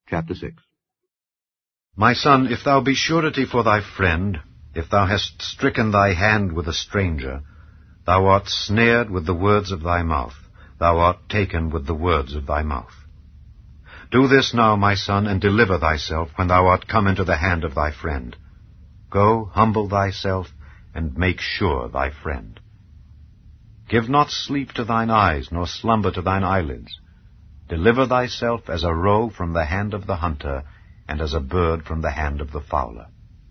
Chapter 6. My son, if thou be surety for thy friend, if thou hast stricken thy hand with a stranger, thou art snared with the words of thy mouth, thou art taken with the words of thy mouth. Do this now, my son, and deliver thyself when thou art come into the hand of thy friend. Go, humble thyself, and make sure thy friend. Give not sleep to thine eyes, nor slumber to thine eyelids. Deliver thyself as a roe from the hand of the hunter, and as a bird from the hand of the fowler.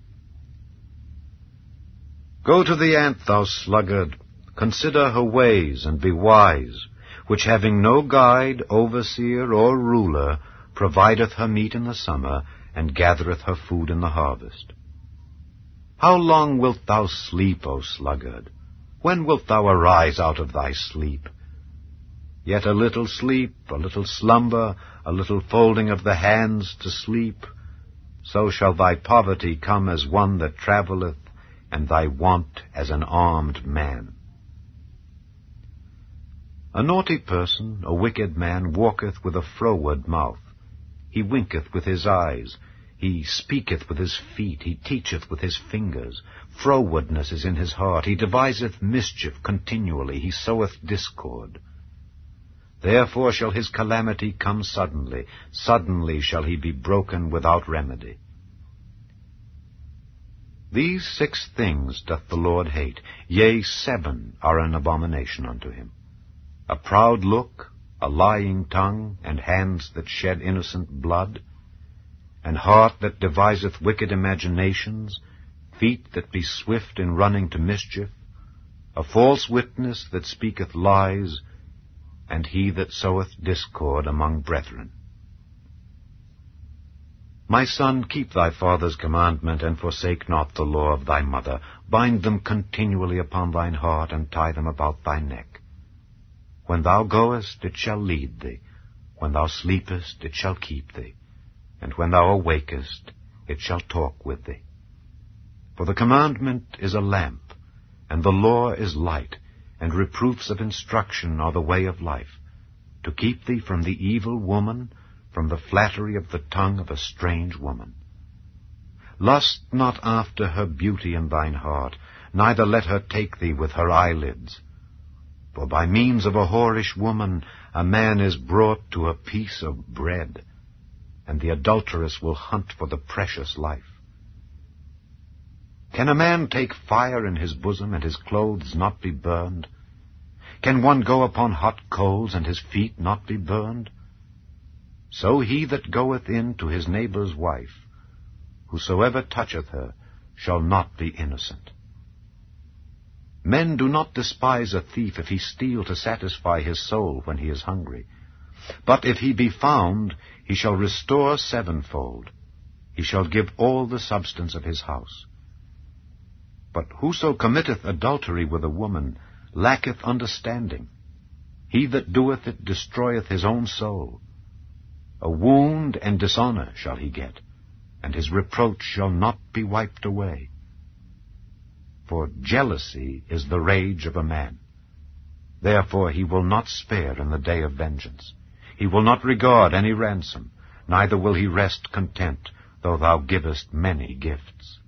Go to the ant, thou sluggard, consider her ways, and be wise, which having no guide, overseer, or ruler, provideth her meat in the summer, and gathereth her food in the harvest. How long wilt thou sleep, O sluggard? When wilt thou arise out of thy sleep? Yet a little sleep, a little slumber, a little folding of the hands to sleep, so shall thy poverty come as one that travelleth, and thy want as an armed man. A naughty person, a wicked man, walketh with a froward mouth. He winketh with his eyes, he speaketh with his feet, he teacheth with his fingers. Frowardness is in his heart, he deviseth mischief continually, he soweth discord. Therefore shall his calamity come suddenly, suddenly shall he be broken without remedy. These 6 things doth the Lord hate, yea, 7 are an abomination unto him: a proud look, a lying tongue, and hands that shed innocent blood, an heart that deviseth wicked imaginations, feet that be swift in running to mischief, a false witness that speaketh lies, and he that soweth discord among brethren. My son, keep thy father's commandment, and forsake not the law of thy mother. Bind them continually upon thine heart, and tie them about thy neck. When thou goest, it shall lead thee. When thou sleepest, it shall keep thee. And when thou awakest, it shall talk with thee. For the commandment is a lamp, and the law is light, and reproofs of instruction are the way of life, to keep thee from the evil woman, from the flattery of the tongue of a strange woman. Lust not after her beauty in thine heart, neither let her take thee with her eyelids. For by means of a whorish woman a man is brought to a piece of bread, and the adulteress will hunt for the precious life. Can a man take fire in his bosom, and his clothes not be burned? Can one go upon hot coals, and his feet not be burned? So he that goeth in to his neighbour's wife, whosoever toucheth her, shall not be innocent. Men do not despise a thief if he steal to satisfy his soul when he is hungry. But if he be found, he shall restore 7-fold. He shall give all the substance of his house. But whoso committeth adultery with a woman lacketh understanding. He that doeth it destroyeth his own soul. A wound and dishonour shall he get, and his reproach shall not be wiped away. For jealousy is the rage of a man. Therefore he will not spare in the day of vengeance. He will not regard any ransom, neither will he rest content, though thou givest many gifts.